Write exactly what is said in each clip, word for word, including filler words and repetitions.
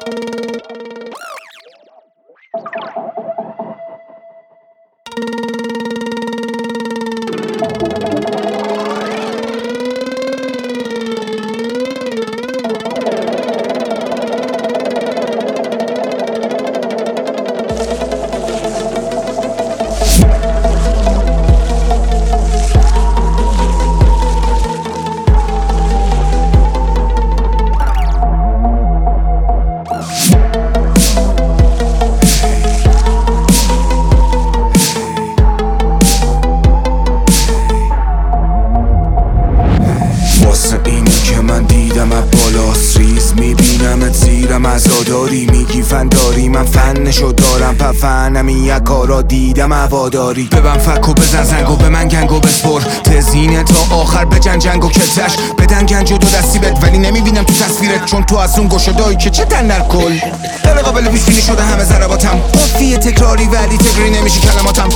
زیرم عزاداری میگی فنداری، من فنشو دارم پفنمی یک کارا دیدم هواداری. ببن فک و بزن زنگ و به من گنگ و بسپر تزینه تا آخر بجن جنگ و کتش بدن گنج و دو دستی بد، ولی نمیبینم تو تصویرت چون تو از اون گوشه دایی که چه تن در کل غیر قابل پیش بینی شده همه ضرباتم، قافیه تکراری ولی تکراری نمیشه کلماتم،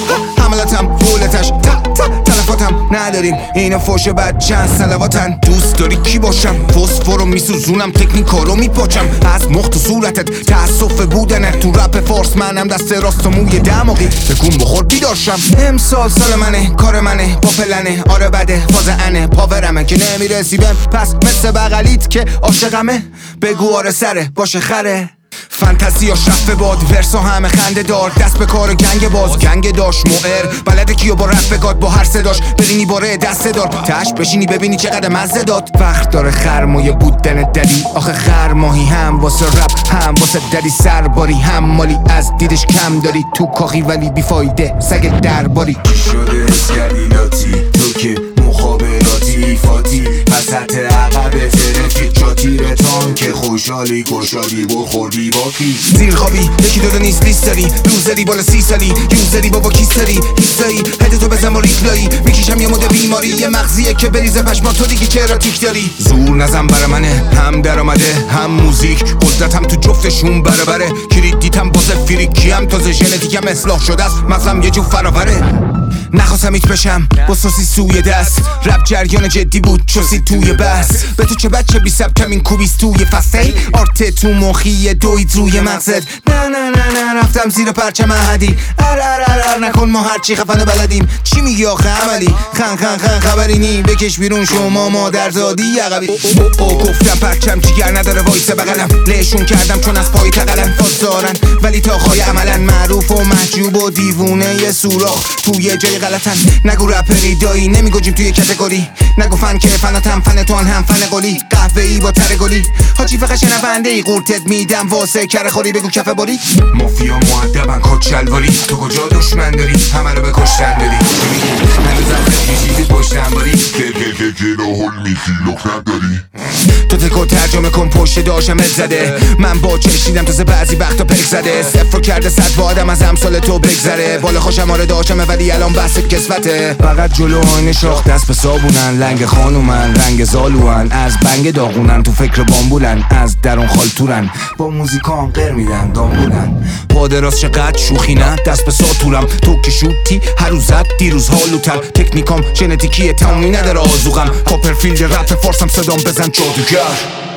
حملاتم فولتش تا تا تلفاتم نداریم اینو فوش بد چند سلواتن. دوست داری کی باشم؟ فسفرو میسوزونم تکنیکارو میپاچم از مخت و صورتت تأسف بودنت تو رپ فارس، منم دست راست و موی دماغی بگون بخور بیدارشم. امسال سال منه کار منه با پلنه آره بده فاز انه پاورمه که نمیرسی بهم پس مثل بغلیت که عاشقمه بگو آره سره باشه خره. فانتزی و شفه باد ورسا همه خنده دار دست به کار گنگ باز گنگ داش موئر بلده کیو با رپ بگاد با هر صداش برینی باره دست دار تش بشینی ببینی چقدر مزه داد. وقت داره خرمایه بودن دلی آخه خرماهی هم واسه رپ هم واسه دلی سرباری هم مالی از دیدش کم داری تو کاخی ولی بیفایده سگ درباری شده اسکلیلاتی تو که مخابراتی فاتی وسط عقب فرفی جاتی رتان که خوشحالی گشادی بخوردی با کی زیر خوابی یکی دو نیست لیست داری لوزری بالا سی سالی یوزری بابا کیستری هیستایی هد تو بزن و ریپلایی میکشم یه مده بیماری یه مغزیه که بریزه پشما تو دیگه چرا تیک داری زور نزن برا منه هم درآمده هم موزیک قدرتم تو جفتشون برابره کلید دیتم بازه فریکی هم تازه ژنتیکم اصلاح شده است مثلا یه جو فراوره نخواستم ایت بشم با سوسی سوی دست رپ جریان جدی بود چوسی توی بس به تو چه بچه بی سب کمین کوبیست توی فسته آرت تو مخی دوید روی مغزت نه نه نه نه رفتم زیر پرچم احدی ار ار ار ار نکن ما هرچی خفنه بلدیم چی میگی آخه عملی خن خن خن خبری نی بکش بیرون شما مادر زادی عقبی او گفتم پرچم جیگر نداره وایس بغلم لهشون کردم چون از پای تقلن فاز دارن ولی تا خواهی عملا معروف و محجوب و دیوونه یه سوراخ توی جای غلطن نگو رپری دایی نمیگوجیم توی کتگوری نگو فن که فناتم فن تو هم فن قلی قهوه‌ای با تر گلی حاجی فقط شنونده ای قورتت میدم واسه کره خوری بگو کفه باری مافیا مؤدبن کت شلواری تو کجا دشمن داری همه رو به کشتن داری هنوز از میشیدی پشتن باری گل گل گل گل و هل میخی لک نداری تو تکو ترجمه کن پشت داشم زده من با چشیدم تازه بعضی وقتا پک زده صفر کرده صد با آدم از امثال تو بگذره بالا خوشم آره داشمه ولی الان بحث کسوته فقط جلو آینه شاخ دست به صابونن لنگ خانومن رنگ زالوان از بنگ داغونن تو فکر بامبولن از درون خالتورن با موزیکام قر میدن دامبولن پادراست چقدر شوخی نه دست به ساتورم تو که شوتی هر روز زد دیروز هالوتر تکنیکام ژنتیکیه تمومی نداره آزوغم کاپرفیلد رپ فارسم صدام بزن جادوگر